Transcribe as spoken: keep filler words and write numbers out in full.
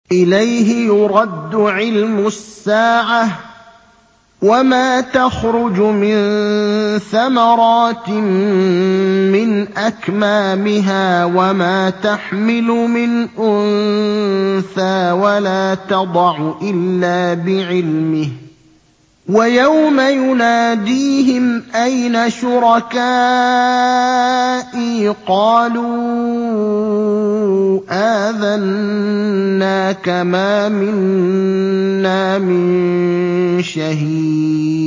إِلَيْهِ يُرَدُّ عِلْمُ السَّاعَةِ ۚ وَمَا تَخْرُجُ مِن ثَمَرَاتٍ مِّنْ أَكْمَامِهَا وَمَا تَحْمِلُ مِنْ أُنثَىٰ وَلَا تَضَعُ إِلَّا بِعِلْمِهِ ۚ وَيَوْمَ يُنَادِيهِمْ أَيْنَ شُرَكَائِي قَالُوا آذَنَّاكَ مَا مِنَّا مِن شَهِيدٍ